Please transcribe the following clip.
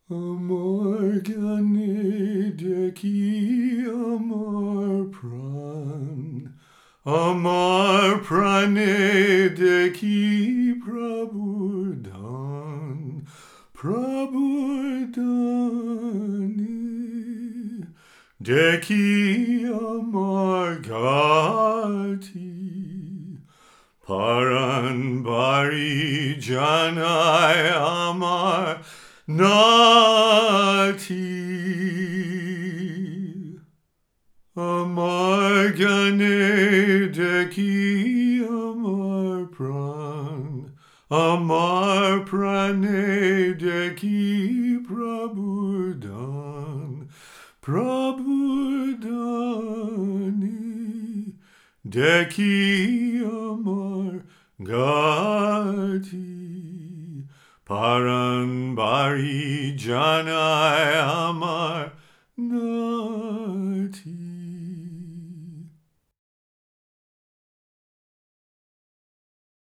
আমার জ্ঞানে দেখি আমার প্রাণে দেখি প্রভুর দান, প্রভুর দানে দেখি আমার ঘাটি, পরাণ বাড়ি জানায় আমার নাথি। আমার জ্ঞানে দেখি আমার প্রাণে দেখি প্রভুর দান, প্রভুর দানে দেখি আমার গাথি, পরাণ বাড়ি জানায় আমার না